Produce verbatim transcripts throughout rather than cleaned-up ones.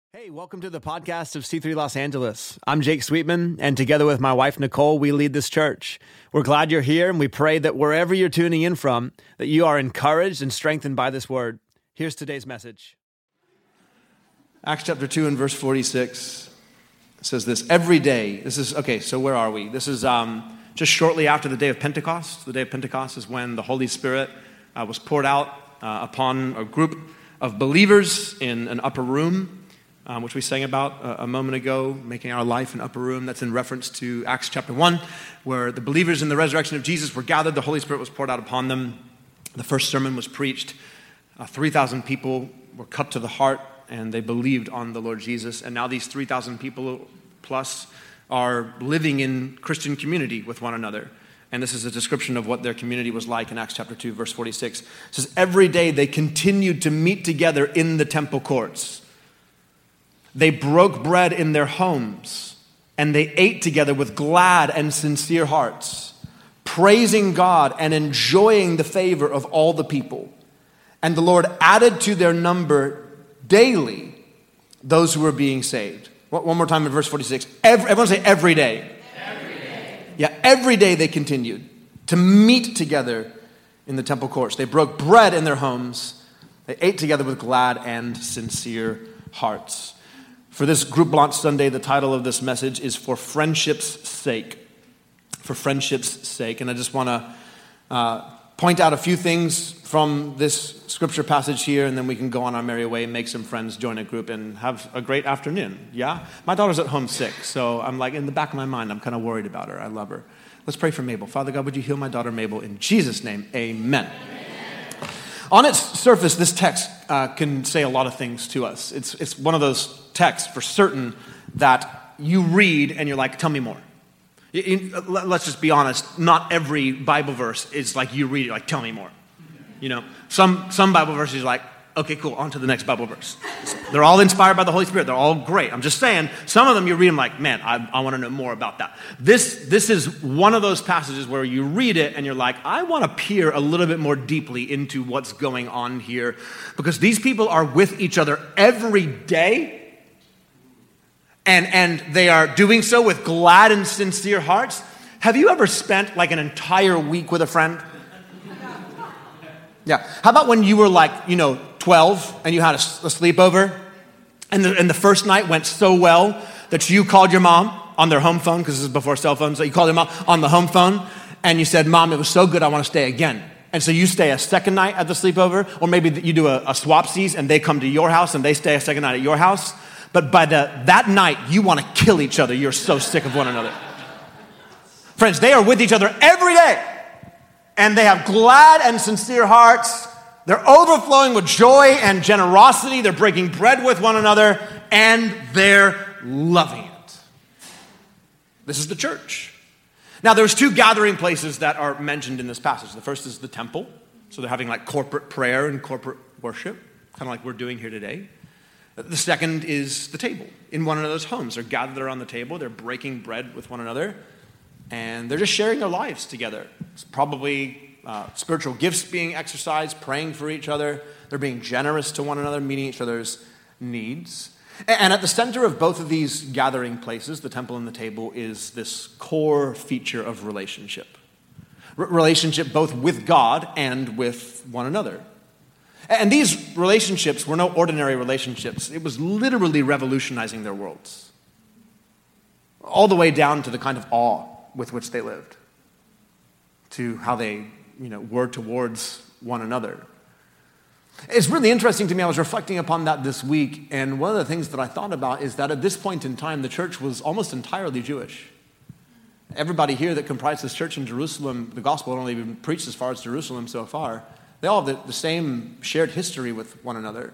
Hey, welcome to the podcast of C three Los Angeles. I'm Jake Sweetman, and together with my wife, Nicole, we lead this church. We're glad you're here, and we pray that wherever you're tuning in from, that you are encouraged and strengthened by this word. Here's today's message. Acts chapter two and verse forty-six says this, every day, this is, okay, so where are we? This is um, just shortly after the day of Pentecost. The day of Pentecost is when the Holy Spirit uh, was poured out uh, upon a group of believers in an upper room. Um, which we sang about uh, a moment ago, making our life an upper room. That's in reference to Acts chapter one, where the believers in the resurrection of Jesus were gathered. The Holy Spirit was poured out upon them. The first sermon was preached. Uh, three thousand people were cut to the heart, and they believed on the Lord Jesus. And now these three thousand people plus are living in Christian community with one another. And this is a description of what their community was like in Acts chapter two, verse forty-six. It says, every day they continued to meet together in the temple courts. They broke bread in their homes, and they ate together with glad and sincere hearts, praising God and enjoying the favor of all the people. And the Lord added to their number daily those who were being saved. One more time in verse forty-six. Every, everyone say every day. Every day. Yeah, every day they continued to meet together in the temple courts. They broke bread in their homes. They ate together with glad and sincere hearts. For this Group Launch Sunday, the title of this message is For Friendship's Sake. For Friendship's Sake. And I just want to uh, point out a few things from this scripture passage here, and then we can go on our merry way, make some friends, join a group, and have a great afternoon. Yeah? My daughter's at home sick, so I'm like, in the back of my mind, I'm kind of worried about her. I love her. Let's pray for Mabel. Father God, would you heal my daughter Mabel? In Jesus' name, amen. Amen. On its surface, this text uh, can say a lot of things to us. It's it's one of those texts for certain that you read and you're like, tell me more. You, you, let's just be honest. Not every Bible verse is like you read it, like, tell me more. You know, some some Bible verses are like, okay, cool, on to the next Bible verse. They're all inspired by the Holy Spirit. They're all great. I'm just saying, some of them you read them like, man, I, I want to know more about that. This, this is one of those passages where you read it and you're like, I want to peer a little bit more deeply into what's going on here. Because these people are with each other every day. And, and they are doing so with glad and sincere hearts. Have you ever spent like an entire week with a friend? Yeah. How about when you were like, you know, twelve and you had a, a sleepover and the, and the first night went so well that you called your mom on their home phone, because this is before cell phones, so you called your mom on the home phone and you said, Mom, it was so good, I want to stay again. And so you stay a second night at the sleepover, or maybe you do a, a swapsies and they come to your house and they stay a second night at your house. But by the that night, you want to kill each other. You're so sick of one another. Friends, they are with each other every day. And they have glad and sincere hearts. They're overflowing with joy and generosity. They're breaking bread with one another. And they're loving it. This is the church. Now, there's two gathering places that are mentioned in this passage. The first is the temple. So they're having like corporate prayer and corporate worship, kind of like we're doing here today. The second is the table in one another's homes. They're gathered around the table. They're breaking bread with one another. And they're just sharing their lives together. It's probably uh, spiritual gifts being exercised, praying for each other. They're being generous to one another, meeting each other's needs. And at the center of both of these gathering places, the temple and the table, is this core feature of relationship. R- relationship both with God and with one another. And these relationships were no ordinary relationships. It was literally revolutionizing their worlds. All the way down to the kind of awe with which they lived, to how they, you know, were towards one another. It's really interesting to me. I was reflecting upon that this week, and one of the things that I thought about is that at this point in time, the church was almost entirely Jewish. Everybody here that comprised this church in Jerusalem, the gospel had only been preached as far as Jerusalem so far. They all have the, the same shared history with one another.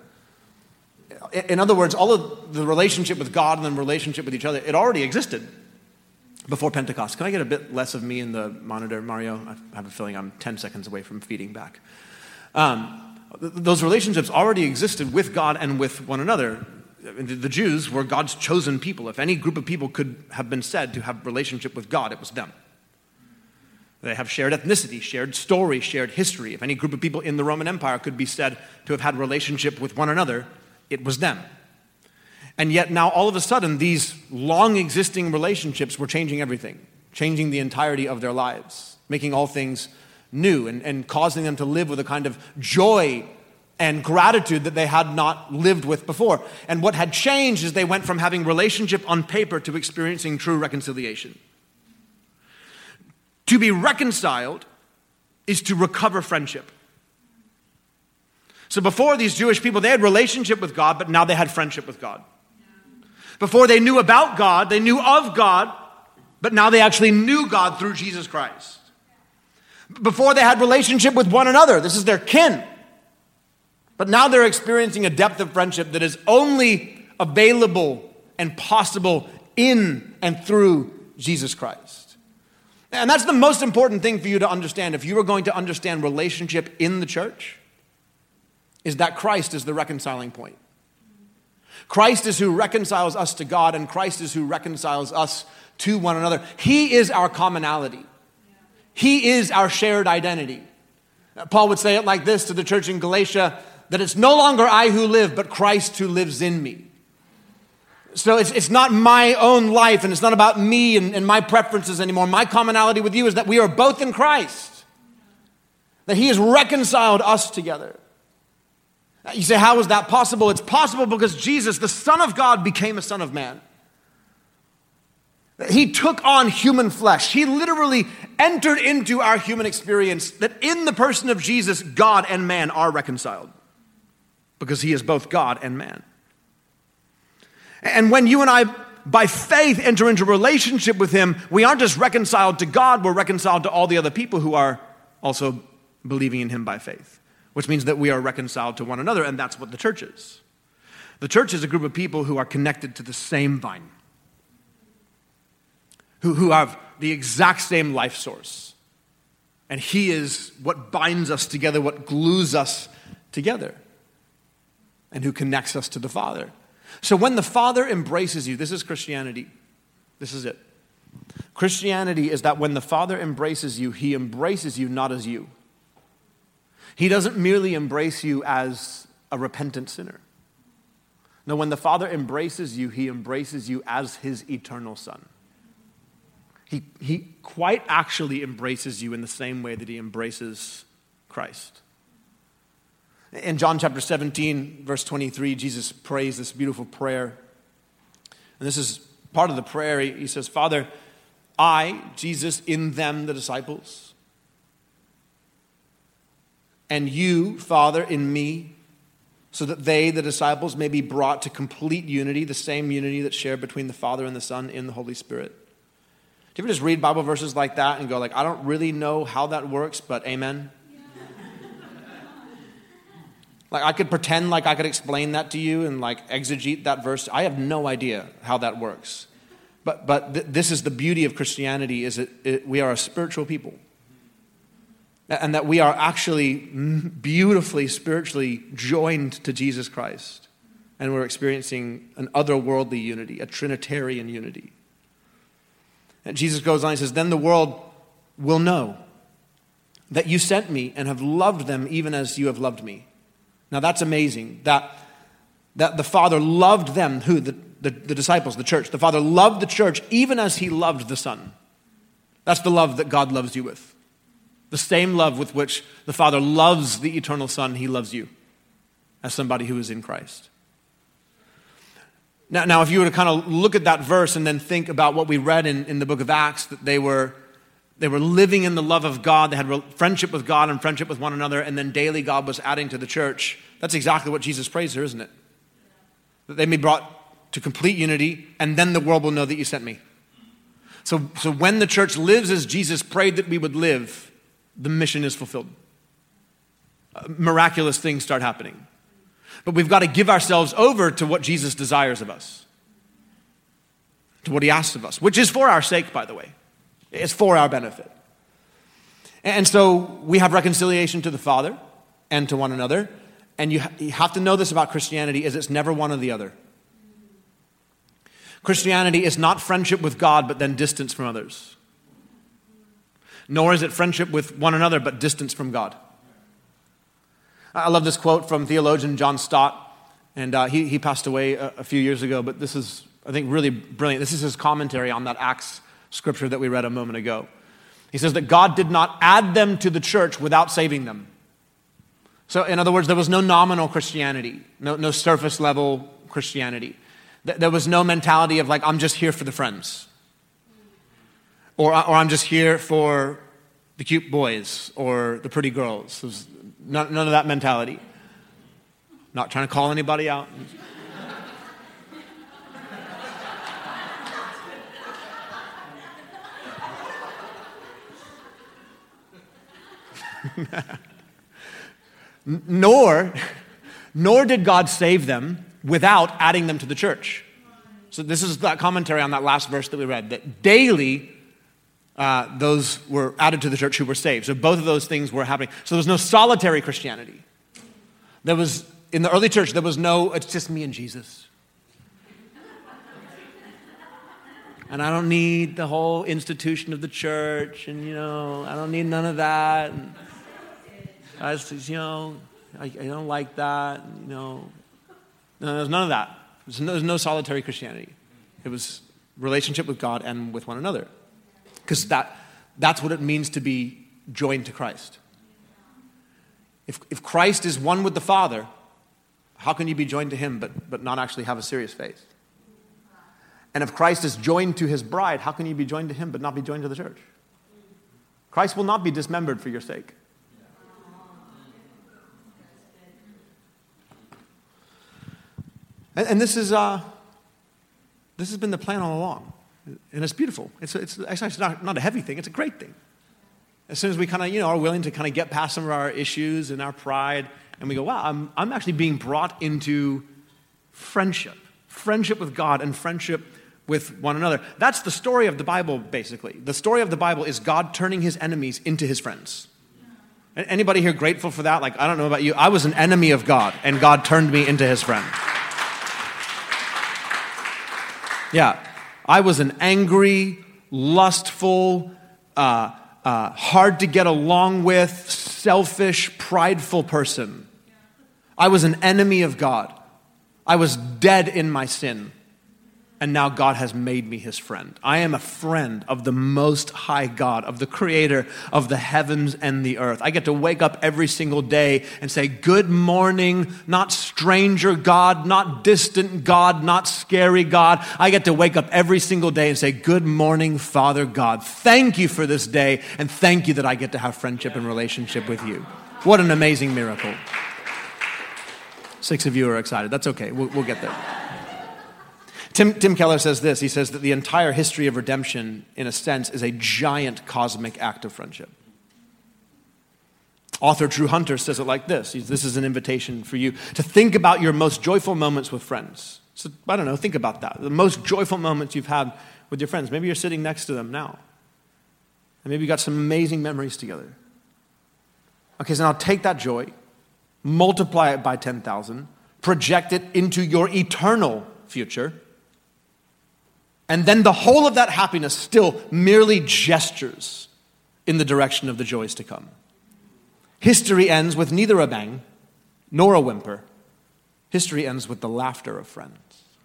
In other words, all of the relationship with God and the relationship with each other, it already existed before Pentecost. Can I get a bit less of me in the monitor, Mario? I have a feeling I'm ten seconds away from feeding back. Um, th- those relationships already existed with God and with one another. The Jews were God's chosen people. If any group of people could have been said to have relationship with God, it was them. They have shared ethnicity, shared story, shared history. If any group of people in the Roman Empire could be said to have had relationship with one another, it was them. And yet now all of a sudden, these long existing relationships were changing everything, changing the entirety of their lives, making all things new and, and causing them to live with a kind of joy and gratitude that they had not lived with before. And what had changed is they went from having relationship on paper to experiencing true reconciliation. To be reconciled is to recover friendship. So before, these Jewish people, they had relationship with God, but now they had friendship with God. Before, they knew about God, they knew of God, but now they actually knew God through Jesus Christ. Before, they had relationship with one another. This is their kin. But now they're experiencing a depth of friendship that is only available and possible in and through Jesus Christ. And that's the most important thing for you to understand. If you are going to understand relationship in the church, is that Christ is the reconciling point. Christ is who reconciles us to God, and Christ is who reconciles us to one another. He is our commonality. He is our shared identity. Paul would say it like this to the church in Galatia, that it's no longer I who live, but Christ who lives in me. So it's, it's not my own life, and it's not about me and, and my preferences anymore. My commonality with you is that we are both in Christ, that he has reconciled us together. You say, how is that possible? It's possible because Jesus, the Son of God, became a Son of Man. He took on human flesh. He literally entered into our human experience, that in the person of Jesus, God and man are reconciled because he is both God and man. And when you and I, by faith, enter into relationship with him, we aren't just reconciled to God, we're reconciled to all the other people who are also believing in him by faith, which means that we are reconciled to one another, and that's what the church is. The church is a group of people who are connected to the same vine, who, who have the exact same life source. And he is what binds us together, what glues us together, and who connects us to the Father. So when the Father embraces you, this is Christianity. This is it. Christianity is that when the Father embraces you, he embraces you not as you. He doesn't merely embrace you as a repentant sinner. No, when the Father embraces you, he embraces you as his eternal Son. He, he quite actually embraces you in the same way that he embraces Christ. In John chapter seventeen, verse twenty-three, Jesus prays this beautiful prayer. And this is part of the prayer. He, he says, Father, I, Jesus, in them, the disciples, and you, Father, in me, so that they, the disciples, may be brought to complete unity, the same unity that's shared between the Father and the Son in the Holy Spirit. Do you ever just read Bible verses like that and go like, I don't really know how that works, but amen? Like I could pretend like I could explain that to you and like exegete that verse. I have no idea how that works. But but th- this is the beauty of Christianity, is it, it we are a spiritual people. And that we are actually beautifully, spiritually joined to Jesus Christ. And we're experiencing an otherworldly unity, a Trinitarian unity. And Jesus goes on, he says, then the world will know that you sent me and have loved them even as you have loved me. Now that's amazing, that, that the Father loved them, who? The, the, the disciples, the church. The Father loved the church even as he loved the Son. That's the love that God loves you with. The same love with which the Father loves the eternal Son, he loves you as somebody who is in Christ. Now, now if you were to kind of look at that verse and then think about what we read in, in the book of Acts, that they were They were living in the love of God. They had friendship with God and friendship with one another. And then daily God was adding to the church. That's exactly what Jesus prays here, isn't it? That they may be brought to complete unity. And then the world will know that you sent me. So, so when the church lives as Jesus prayed that we would live, the mission is fulfilled. Uh, miraculous things start happening. But we've got to give ourselves over to what Jesus desires of us. To what he asks of us. Which is for our sake, by the way. It's for our benefit. And so we have reconciliation to the Father and to one another. And you, ha- you have to know this about Christianity, is it's never one or the other. Christianity is not friendship with God, but then distance from others. Nor is it friendship with one another, but distance from God. I love this quote from theologian John Stott. And uh, he, he passed away a, a few years ago, but this is, I think, really brilliant. This is his commentary on that Acts scripture that we read a moment ago. He says that God did not add them to the church without saving them. So in other words, there was no nominal Christianity, no, no surface level Christianity. There was no mentality of like, I'm just here for the friends. Or, or I'm just here for the cute boys or the pretty girls. There's none, none of that mentality. Not trying to call anybody out. nor, nor did God save them without adding them to the church. So this is that commentary on that last verse that we read, that daily uh, those were added to the church who were saved. So both of those things were happening. So there was no solitary Christianity. There was, in the early church, there was no, it's just me and Jesus. And I don't need the whole institution of the church, and, you know, I don't need none of that. And I just, you know, I, I don't like that, and, you know. No, there's none of that. There's no, there's no solitary Christianity. It was relationship with God and with one another. Because that, that's what it means to be joined to Christ. If, if Christ is one with the Father, how can you be joined to him but, but not actually have a serious faith? And if Christ is joined to his bride, how can you be joined to him but not be joined to the church? Christ will not be dismembered for your sake. And, and this is uh, this has been the plan all along. And it's beautiful. It's, it's actually it's not, not a heavy thing. It's a great thing. As soon as we kind of, you know, are willing to kind of get past some of our issues and our pride, and we go, wow, I'm, I'm actually being brought into friendship. Friendship with God and friendship with one another. That's the story of the Bible, basically. The story of the Bible is God turning his enemies into his friends. Anybody here grateful for that? Like, I don't know about you. I was an enemy of God, and God turned me into his friend. Yeah. I was an angry, lustful, uh, uh, hard to get along with, selfish, prideful person. I was an enemy of God. I was dead in my sin. And now God has made me his friend. I am a friend of the Most High God, of the Creator of the heavens and the earth. I get to wake up every single day and say, good morning, not stranger God, not distant God, not scary God. I get to wake up every single day and say, good morning, Father God. Thank you for this day, and thank you that I get to have friendship and relationship with you. What an amazing miracle. Six of you are excited. That's okay. We'll, we'll get there. Tim, Tim Keller says this. He says that the entire history of redemption, in a sense, is a giant cosmic act of friendship. Author Drew Hunter says it like this. He's, this is an invitation for you to think about your most joyful moments with friends. So, I don't know, think about that. The most joyful moments you've had with your friends. Maybe you're sitting next to them now. And maybe you got some amazing memories together. Okay, so now take that joy, multiply it by ten thousand, project it into your eternal future, and then the whole of that happiness still merely gestures in the direction of the joys to come. History ends with neither a bang nor a whimper. History ends with the laughter of friends.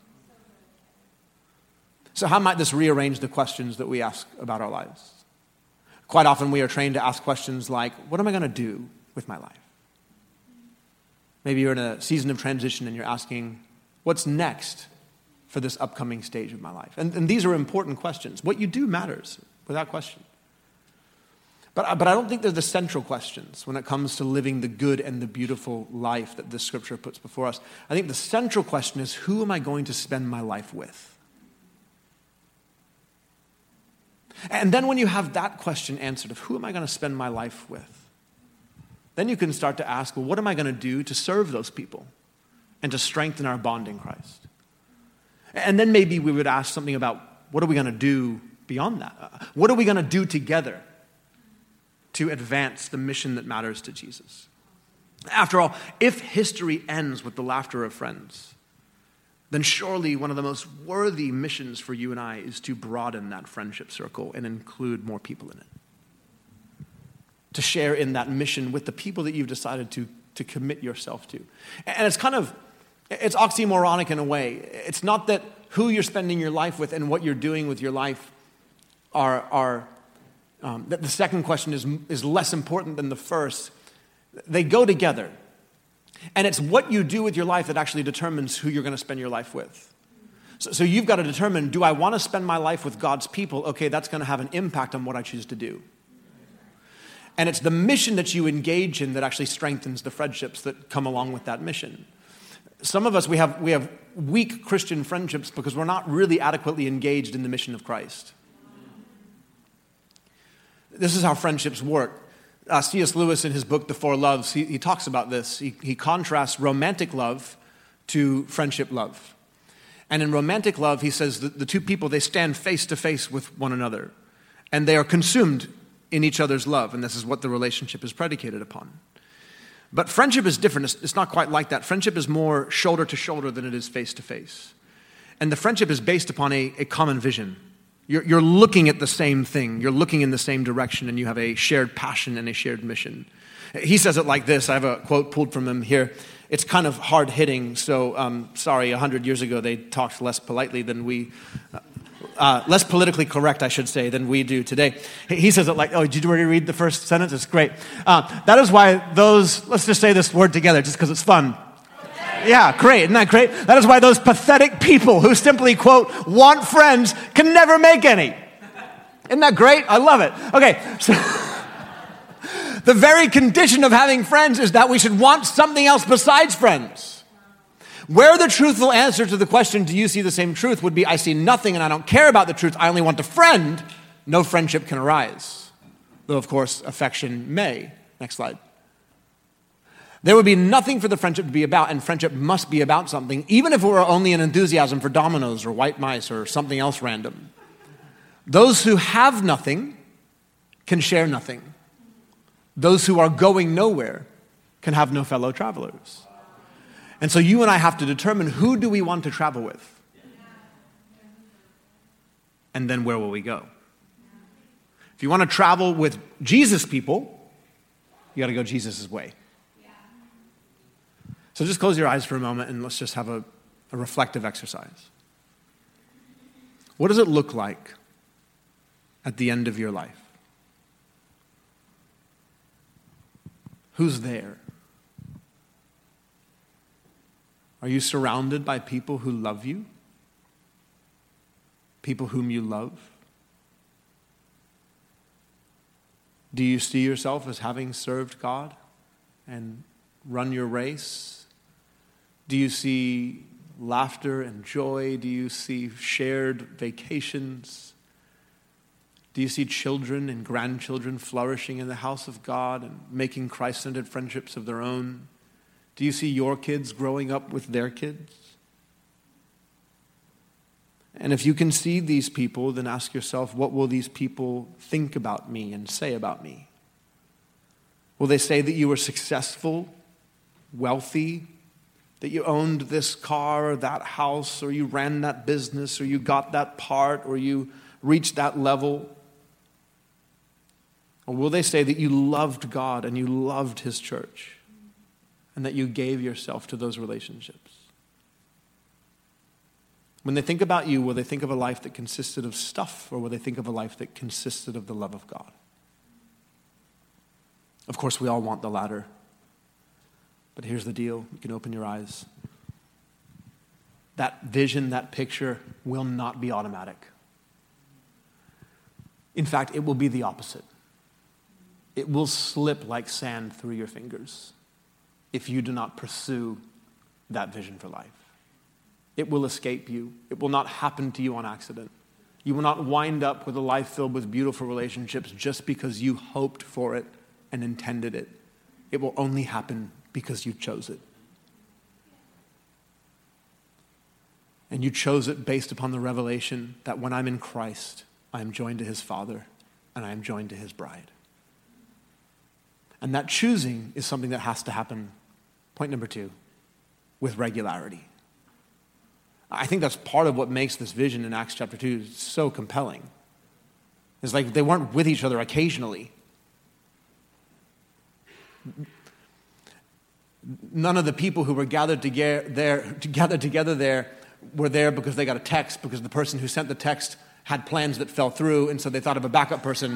So how might this rearrange the questions that we ask about our lives? Quite often we are trained to ask questions like, what am I going to do with my life? Maybe you're in a season of transition and you're asking, what's next for this upcoming stage of my life? And, and these are important questions. What you do matters, without question. But, but I don't think they're the central questions when it comes to living the good and the beautiful life that this scripture puts before us. I think the central question is, who am I going to spend my life with? And then when you have that question answered of who am I going to spend my life with, then you can start to ask, well, what am I going to do to serve those people and to strengthen our bond in Christ? And then maybe we would ask something about, what are we going to do beyond that? What are we going to do together to advance the mission that matters to Jesus? After all, if history ends with the laughter of friends, then surely one of the most worthy missions for you and I is to broaden that friendship circle and include more people in it. To share in that mission with the people that you've decided to, to commit yourself to. And it's kind of It's oxymoronic in a way. It's not that who you're spending your life with and what you're doing with your life are, are um, that the second question is, is less important than the first. They go together. And it's what you do with your life that actually determines who you're going to spend your life with. So, so you've got to determine, do I want to spend my life with God's people? Okay, that's going to have an impact on what I choose to do. And it's the mission that you engage in that actually strengthens the friendships that come along with that mission. Some of us, we have, we have weak Christian friendships because we're not really adequately engaged in the mission of Christ. This is how friendships work. Uh, C S Lewis, in his book, The Four Loves, he, he talks about this. He, he contrasts romantic love to friendship love. And in romantic love, he says that the two people, they stand face to face with one another. And they are consumed in each other's love. And this is what the relationship is predicated upon. But friendship is different. It's, it's not quite like that. Friendship is more shoulder to shoulder than it is face to face. And the friendship is based upon a, a common vision. You're, you're looking at the same thing. You're looking in the same direction, and you have a shared passion and a shared mission. He says it like this. I have a quote pulled from him here. It's kind of hard-hitting, so um, sorry, a hundred years ago they talked less politely than we, uh, uh, less politically correct, I should say, than we do today. He says it like, oh, did you already read the first sentence? It's great. Uh, that is why those, let's just say this word together, just because it's fun. Yeah, great. Isn't that great? That is why those pathetic people who simply, quote, want friends can never make any. Isn't that great? I love it. Okay, so the very condition of having friends is that we should want something else besides friends. Where the truthful answer to the question, do you see the same truth, would be, I see nothing and I don't care about the truth, I only want a friend, no friendship can arise. Though, of course, affection may. Next slide. There would be nothing for the friendship to be about, and friendship must be about something, even if it were only an enthusiasm for dominoes or white mice or something else random. Those who have nothing can share nothing. Those who are going nowhere can have no fellow travelers. And so you and I have to determine, who do we want to travel with? And then where will we go? If you want to travel with Jesus people, you got to go Jesus' way. So just close your eyes for a moment and let's just have a, a reflective exercise. What does it look like at the end of your life? Who's there? Are you surrounded by people who love you? People whom you love? Do you see yourself as having served God and run your race? Do you see laughter and joy? Do you see shared vacations? Do you see children and grandchildren flourishing in the house of God and making Christ-centered friendships of their own? Do you see your kids growing up with their kids? And if you can see these people, then ask yourself, what will these people think about me and say about me? Will they say that you were successful, wealthy, that you owned this car or that house, or you ran that business, or you got that part, or you reached that level? Or will they say that you loved God and you loved His church and that you gave yourself to those relationships? When they think about you, will they think of a life that consisted of stuff, or will they think of a life that consisted of the love of God? Of course, we all want the latter. But here's the deal. You can open your eyes. That vision, that picture will not be automatic. In fact, it will be the opposite. It will slip like sand through your fingers if you do not pursue that vision for life. It will escape you. It will not happen to you on accident. You will not wind up with a life filled with beautiful relationships just because you hoped for it and intended it. It will only happen because you chose it. And you chose it based upon the revelation that when I'm in Christ, I am joined to His Father and I am joined to His bride. And that choosing is something that has to happen, point number two, with regularity. I think that's part of what makes this vision in Acts chapter two so compelling. It's like they weren't with each other occasionally. None of the people who were gathered together there, gathered together there were there because they got a text, because the person who sent the text had plans that fell through, and so they thought of a backup person.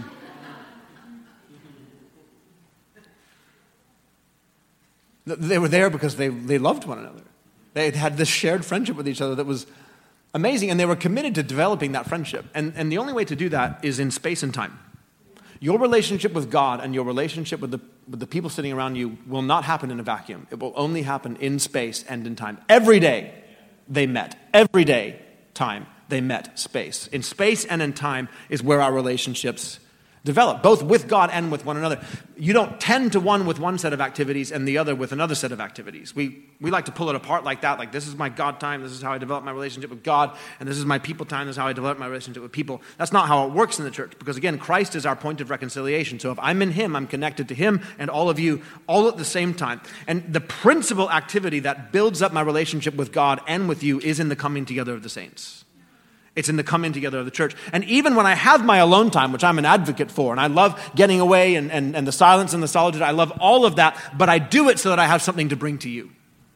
They were there because they, they loved one another. They had had this shared friendship with each other that was amazing, and they were committed to developing that friendship. And, and the only way to do that is in space and time. Your relationship with God and your relationship with the, with the people sitting around you will not happen in a vacuum. It will only happen in space and in time. Every day they met. Every day, time, they met space. In space and in time is where our relationships develop, both with God and with one another. You don't tend to one with one set of activities and the other with another set of activities. We we like to pull it apart like that, like this is my God time, this is how I develop my relationship with God, and this is my people time, this is how I develop my relationship with people. That's not how it works in the church, because again, Christ is our point of reconciliation. So if I'm in him, I'm connected to him and all of you all at the same time. And the principal activity that builds up my relationship with God and with you is in the coming together of the saints. It's in the coming together of the church. And even when I have my alone time, which I'm an advocate for, and I love getting away and, and, and the silence and the solitude, I love all of that, but I do it so that I have something to bring to you.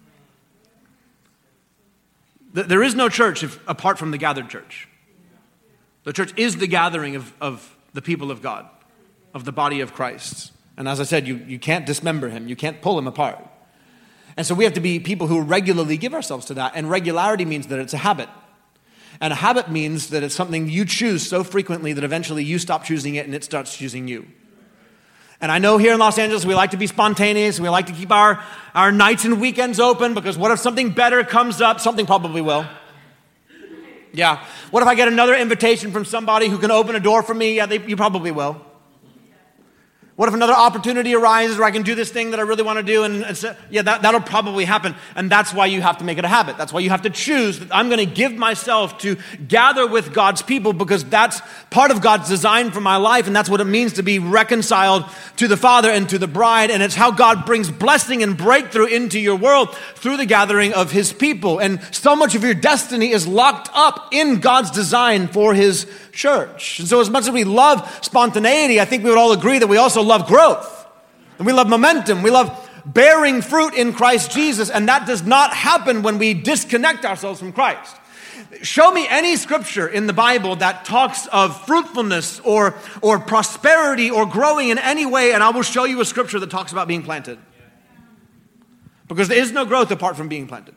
There is no church if, apart from the gathered church. The church is the gathering of, of the people of God, of the body of Christ. And as I said, you, you can't dismember him. You can't pull him apart. And so we have to be people who regularly give ourselves to that. And regularity means that it's a habit. And a habit means that it's something you choose so frequently that eventually you stop choosing it and it starts choosing you. And I know here in Los Angeles we like to be spontaneous. We like to keep our, our nights and weekends open, because what if something better comes up? Something probably will. Yeah. What if I get another invitation from somebody who can open a door for me? Yeah, they, you probably will. What if another opportunity arises where I can do this thing that I really want to do? And, and so, yeah, that, that'll probably happen. And that's why you have to make it a habit. That's why you have to choose that I'm going to give myself to gather with God's people, because that's part of God's design for my life. And that's what it means to be reconciled to the Father and to the bride. And it's how God brings blessing and breakthrough into your world through the gathering of his people. And so much of your destiny is locked up in God's design for his church. And so as much as we love spontaneity, I think we would all agree that we also love growth. And we love momentum. We love bearing fruit in Christ Jesus. And that does not happen when we disconnect ourselves from Christ. Show me any scripture in the Bible that talks of fruitfulness or, or prosperity or growing in any way, and I will show you a scripture that talks about being planted. Because there is no growth apart from being planted.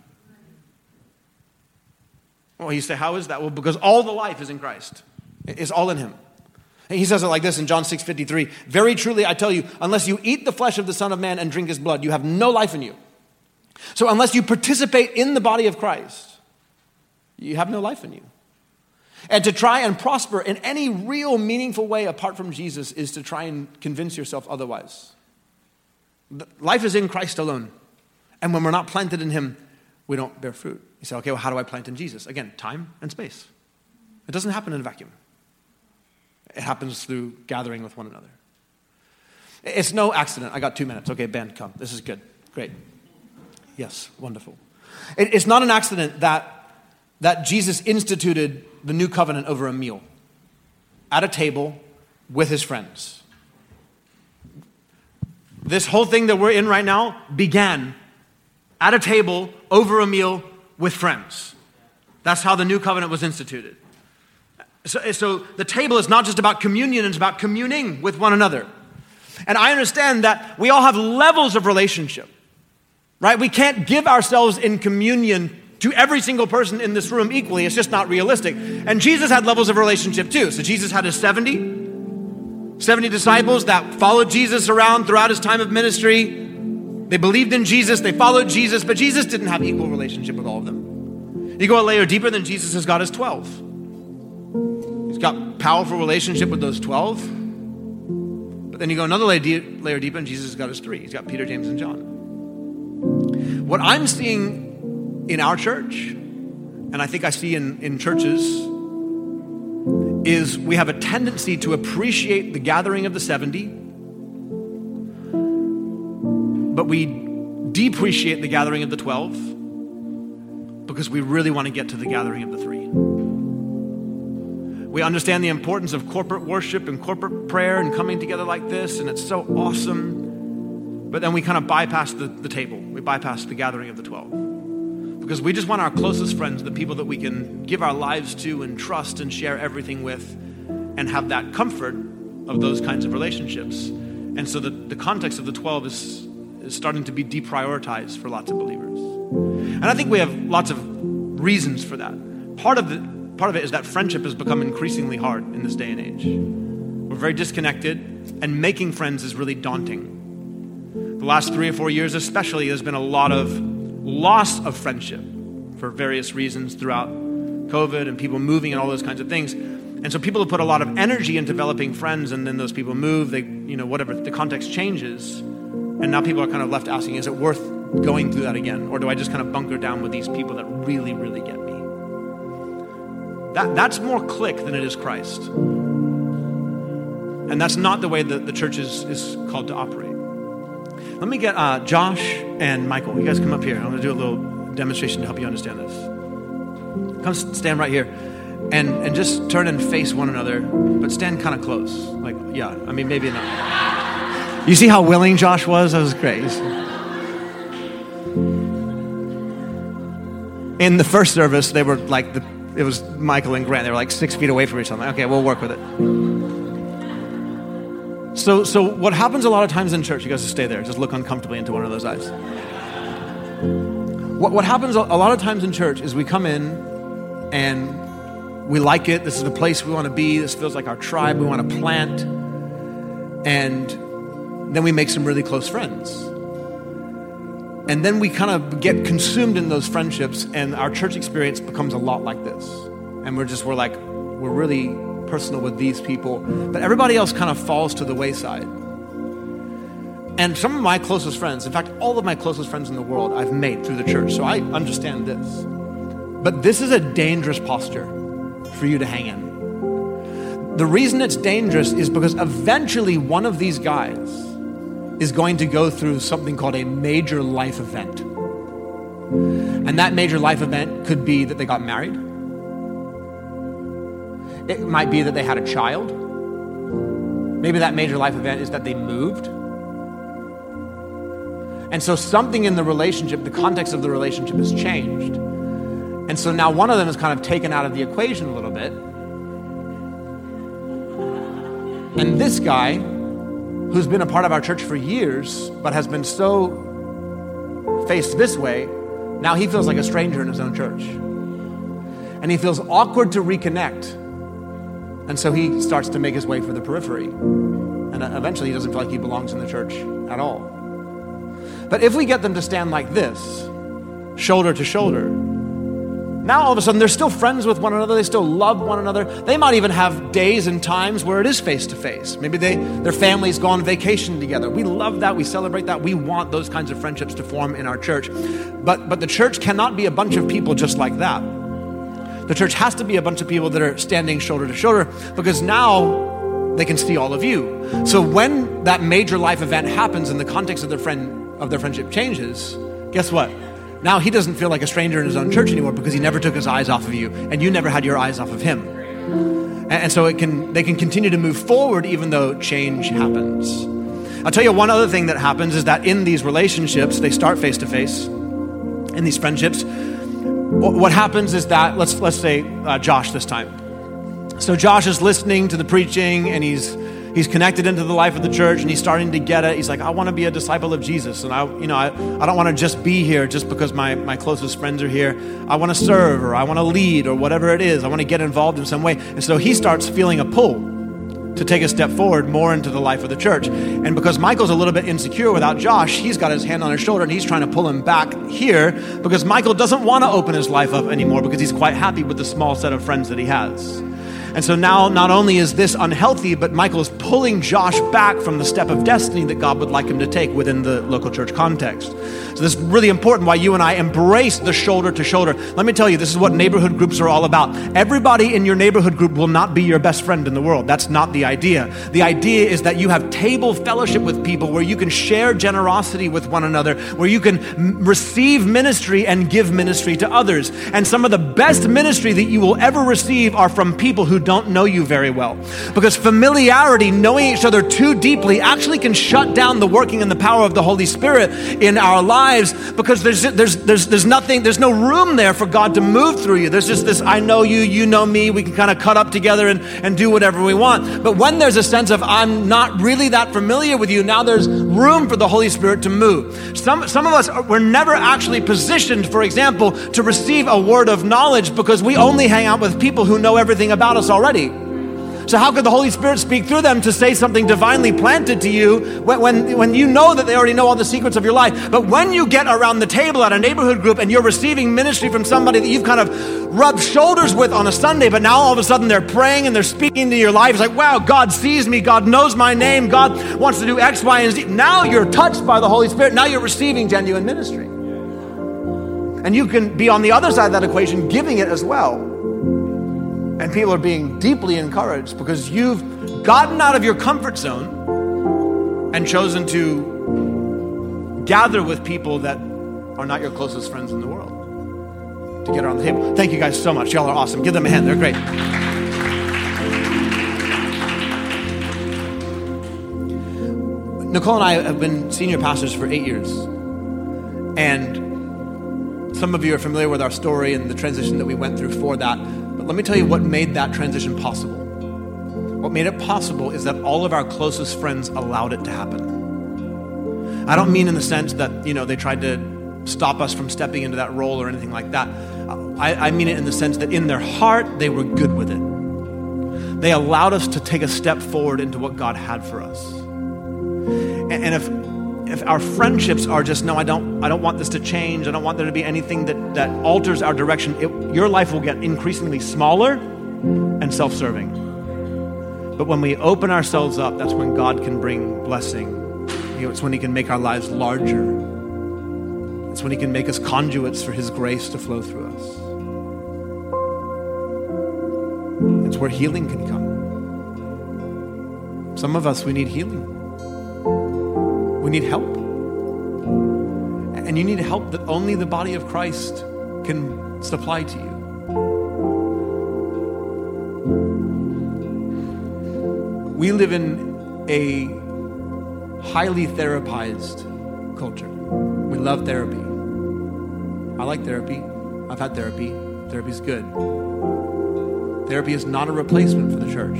Well, you say, how is that? Well, because all the life is in Christ. It's all in him. He says it like this in John six fifty-three. Very truly, I tell you, unless you eat the flesh of the Son of Man and drink his blood, you have no life in you. So unless you participate in the body of Christ, you have no life in you. And to try and prosper in any real meaningful way apart from Jesus is to try and convince yourself otherwise. Life is in Christ alone. And when we're not planted in him, we don't bear fruit. You say, okay, well, how do I plant in Jesus? Again, time and space. It doesn't happen in a vacuum. It happens through gathering with one another. It's no accident. I got two minutes. Okay, Ben, come. This is good. Great. Yes, wonderful. It, it's not an accident that, that Jesus instituted the new covenant over a meal at a table with his friends. This whole thing that we're in right now began at a table over a meal with friends. That's how the new covenant was instituted. So, so the table is not just about communion, it's about communing with one another. And I understand that we all have levels of relationship, right? We can't give ourselves in communion to every single person in this room equally. It's just not realistic. And Jesus had levels of relationship too. So Jesus had his seventy, seventy disciples that followed Jesus around throughout his time of ministry. They believed in Jesus, they followed Jesus, but Jesus didn't have equal relationship with all of them. You go a layer deeper, then Jesus has got his twelve. He's got powerful relationship with those twelve. But then you go another layer, de- layer deeper and Jesus has got his three. He's got Peter, James, and John. What I'm seeing in our church, and I think I see in, in churches, is we have a tendency to appreciate the gathering of the seventy, but we depreciate the gathering of the twelve because we really want to get to the gathering of the three. We understand the importance of corporate worship and corporate prayer and coming together like this, and it's so awesome. But then we kind of bypass the, the table. We bypass the gathering of the twelve. Because we just want our closest friends, the people that we can give our lives to and trust and share everything with and have that comfort of those kinds of relationships. And so the, the context of the twelve is, is starting to be deprioritized for lots of believers. And I think we have lots of reasons for that. Part of, the, part of it is that friendship has become increasingly hard in this day and age. We're very disconnected, and making friends is really daunting. The last three or four years especially, there's been a lot of loss of friendship for various reasons throughout COVID and people moving and all those kinds of things. And so people have put a lot of energy in developing friends, and then those people move, they, you know, whatever, the context changes. And now people are kind of left asking, is it worth going through that again? Or do I just kind of bunker down with these people that really, really get me? That, that's more clique than it is Christ. And that's not the way that the church is, is called to operate. Let me get uh, Josh and Michael. You guys come up here. I'm going to do a little demonstration to help you understand this. Come stand right here and, and just turn and face one another, but stand kind of close. Like, yeah, I mean, maybe not. You see how willing Josh was? That was great. In the first service, they were like, the, it was Michael and Grant. They were like six feet away from each other. Okay, we'll work with it. So so what happens a lot of times in church, you guys just stay there, just look uncomfortably into one of those eyes. What, what happens a lot of times in church is we come in and we like it. This is the place we want to be. This feels like our tribe. We want to plant. And then we make some really close friends. And then we kind of get consumed in those friendships, and our church experience becomes a lot like this. And we're just, we're like, we're really personal with these people, but everybody else kind of falls to the wayside. And some of my closest friends, in fact, all of my closest friends in the world, I've made through the church, so I understand this. But this is a dangerous posture for you to hang in. The reason it's dangerous is because eventually one of these guys is going to go through something called a major life event. And that major life event could be that they got married. It might be that they had a child. Maybe that major life event is that they moved. And so something in the relationship, the context of the relationship has changed. And so now one of them is kind of taken out of the equation a little bit. And this guy, who's been a part of our church for years, but has been so faced this way, now he feels like a stranger in his own church. And he feels awkward to reconnect. And so he starts to make his way for the periphery. And eventually he doesn't feel like he belongs in the church at all. But if we get them to stand like this, shoulder to shoulder, now all of a sudden they're still friends with one another. They still love one another. They might even have days and times where it is face to face. Maybe they, their families go on vacation together. We love that. We celebrate that. We want those kinds of friendships to form in our church. But, but the church cannot be a bunch of people just like that. The church has to be a bunch of people that are standing shoulder to shoulder, because now they can see all of you. So when that major life event happens and the context of their friend of their friendship changes, guess what? Now he doesn't feel like a stranger in his own church anymore, because he never took his eyes off of you, and you never had your eyes off of him. And, and so it can they can continue to move forward even though change happens. I'll tell you one other thing that happens is that in these relationships, they start face to face. In these friendships, what happens is that, let's let's say uh, Josh this time. So Josh is listening to the preaching, and he's he's connected into the life of the church, and he's starting to get it. He's like, I want to be a disciple of Jesus, and I you know I, I don't want to just be here just because my, my closest friends are here. I want to serve, or I want to lead, or whatever it is. I want to get involved in some way. And so he starts feeling a pull to take a step forward more into the life of the church. And because Michael's a little bit insecure without Josh, he's got his hand on his shoulder and he's trying to pull him back here, because Michael doesn't want to open his life up anymore, because he's quite happy with the small set of friends that he has. And so now not only is this unhealthy, but Michael is pulling Josh back from the step of destiny that God would like him to take within the local church context. So this is really important why you and I embrace the shoulder to shoulder. Let me tell you, this is what neighborhood groups are all about. Everybody in your neighborhood group will not be your best friend in the world. That's not the the idea. The idea is that you have table fellowship with people where you can share generosity with one another, where you can m- receive ministry and give ministry to others. And some of the best ministry that you will ever receive are from people who don't know you very well. Because familiarity, knowing each other too deeply, actually can shut down the working and the power of the Holy Spirit in our lives, because there's there's there's there's nothing, there's no room there for God to move through you. There's just this, I know you, you know me, we can kind of cut up together and, and do whatever we want. But when there's a sense of, I'm not really that familiar with you, now there's room for the Holy Spirit to move. Some, some of us, are, we're never actually positioned, for example, to receive a word of knowledge because we only hang out with people who know everything about us already. So how could the Holy Spirit speak through them to say something divinely planted to you when, when, when you know that they already know all the secrets of your life? But when you get around the table at a neighborhood group and you're receiving ministry from somebody that you've kind of rubbed shoulders with on a Sunday, but now all of a sudden they're praying and they're speaking to your life. It's like, wow, God sees me. God knows my name. God wants to do X, Y, and Z. Now you're touched by the Holy Spirit. Now you're receiving genuine ministry. And you can be on the other side of that equation, giving it as well. And people are being deeply encouraged because you've gotten out of your comfort zone and chosen to gather with people that are not your closest friends in the world to get around the table. Thank you guys so much. Y'all are awesome. Give them a hand. They're great. Nicole and I have been senior pastors for eight years. And some of you are familiar with our story and the transition that we went through for that. But let me tell you what made that transition possible. What made it possible is that all of our closest friends allowed it to happen. I don't mean in the sense that, you know, they tried to stop us from stepping into that role or anything like that. I, I mean it in the sense that in their heart, they were good with it. They allowed us to take a step forward into what God had for us. And, and if If our friendships are just, no, I don't I don't want this to change, I don't want there to be anything that, that alters our direction, it, your life will get increasingly smaller and self-serving. But when we open ourselves up, that's when God can bring blessing. You know, it's when he can make our lives larger. It's when he can make us conduits for his grace to flow through us. It's where healing can come. Some of us, we need healing. We need help. And you need help that only the body of Christ can supply to you. We live in a highly therapized culture. We love therapy. I like therapy. I've had therapy. Therapy's good. Therapy is not a replacement for the church.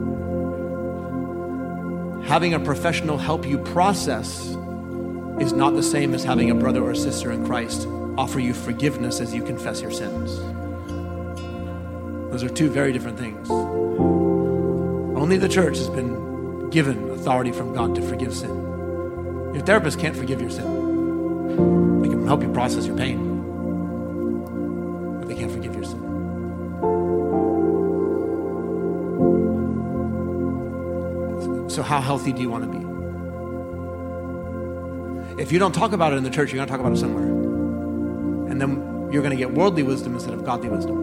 Having a professional help you process is not the same as having a brother or sister in Christ offer you forgiveness as you confess your sins. Those are two very different things. Only the church has been given authority from God to forgive sin. Your therapist can't forgive your sin. They can help you process your pain, but they can't forgive your sin. So how healthy do you want to be? If you don't talk about it in the church, you're going to talk about it somewhere. And then you're going to get worldly wisdom instead of godly wisdom.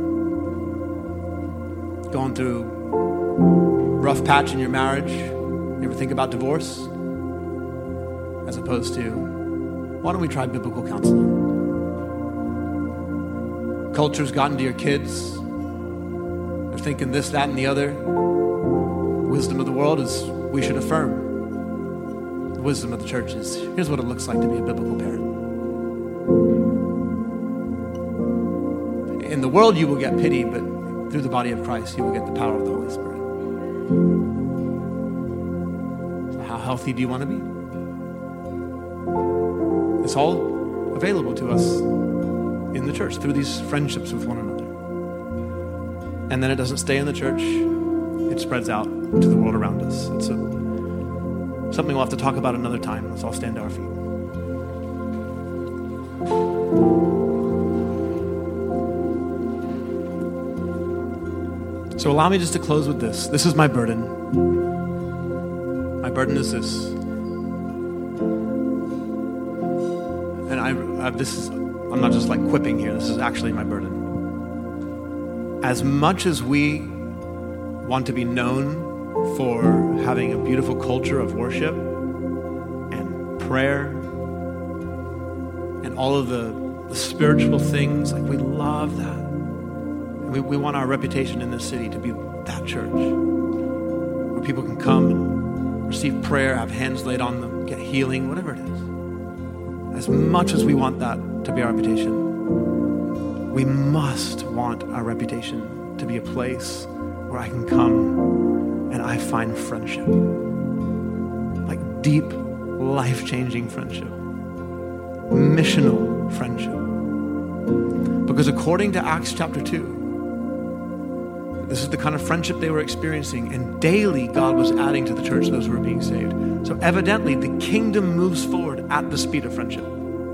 Going through rough patch in your marriage, you ever think about divorce? As opposed to, why don't we try biblical counseling? Culture's gotten to your kids. They're thinking this, that, and the other. Wisdom of the world is, we should affirm. The wisdom of the church is, here's what it looks like to be a biblical parent. In the world, you will get pity, but through the body of Christ, you will get the power of the Holy Spirit. So how healthy do you want to be? It's all available to us in the church through these friendships with one another. And then it doesn't stay in the church. It spreads out to the world around us. It's a, something we'll have to talk about another time. Let's all stand to our feet. So allow me just to close with this. This is my burden. My burden is this. And I, I this is, I'm not just like quipping here. This is actually my burden. As much as we want to be known for having a beautiful culture of worship and prayer and all of the, the spiritual things. Like, we love that. And we, we want our reputation in this city to be that church where people can come and receive prayer, have hands laid on them, get healing, whatever it is. As much as we want that to be our reputation, we must want our reputation to be a place where I can come and I find friendship. Like deep, life-changing friendship. Missional friendship. Because according to Acts chapter two, this is the kind of friendship they were experiencing, and daily God was adding to the church those who were being saved. So evidently, the kingdom moves forward at the speed of friendship.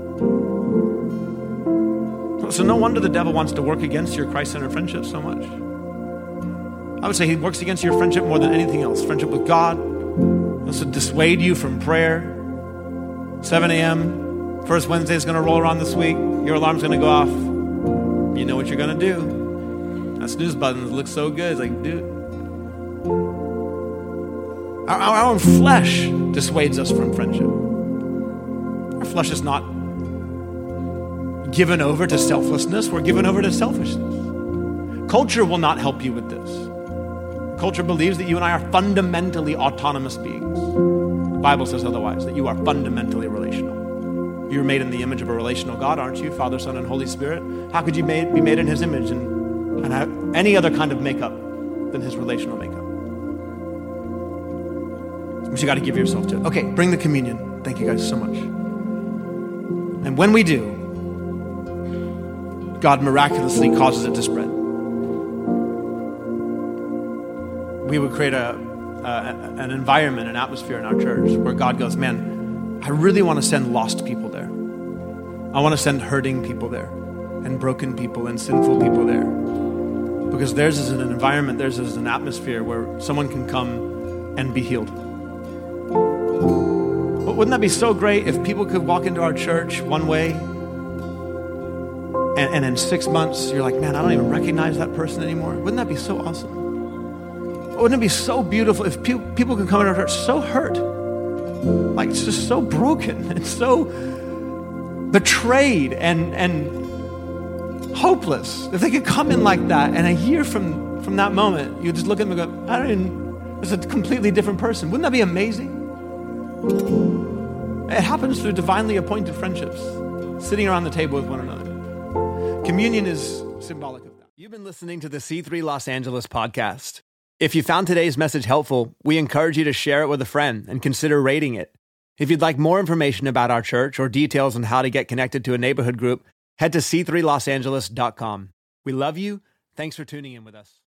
So no wonder the devil wants to work against your Christ-centered friendship so much. I would say he works against your friendship more than anything else. Friendship with God. He wants to dissuade you from prayer. seven a.m., first Wednesday is going to roll around this week. Your alarm's going to go off. You know what you're going to do. That snooze button looks so good. It's like, dude. Our, our own flesh dissuades us from friendship. Our flesh is not given over to selflessness. We're given over to selfishness. Culture will not help you with this. Culture believes that you and I are fundamentally autonomous beings. The Bible says otherwise, that you are fundamentally relational. You're made in the image of a relational God, aren't you? Father, Son, and Holy Spirit. How could you made, be made in his image and, and have any other kind of makeup than his relational makeup? But you got to give yourself to it. Okay, bring the communion. Thank you guys so much. And when we do, God miraculously causes it to spread. We would create a, a an environment, an atmosphere in our church where God goes, man, I really want to send lost people there. I want to send hurting people there and broken people and sinful people there. Because theirs is an environment, theirs is an atmosphere where someone can come and be healed. But wouldn't that be so great if people could walk into our church one way and, and in six months you're like, man, I don't even recognize that person anymore? Wouldn't that be so awesome? Wouldn't it be so beautiful if pe- people could come into our church so hurt, like it's just so broken and so betrayed and and hopeless? If they could come in like that, and a year from, from that moment, you just look at them and go, I don't even, it's a completely different person. Wouldn't that be amazing? It happens through divinely appointed friendships, sitting around the table with one another. Communion is symbolic of that. You've been listening to the C three Los Angeles podcast. If you found today's message helpful, we encourage you to share it with a friend and consider rating it. If you'd like more information about our church or details on how to get connected to a neighborhood group, head to c three los angeles dot com. We love you. Thanks for tuning in with us.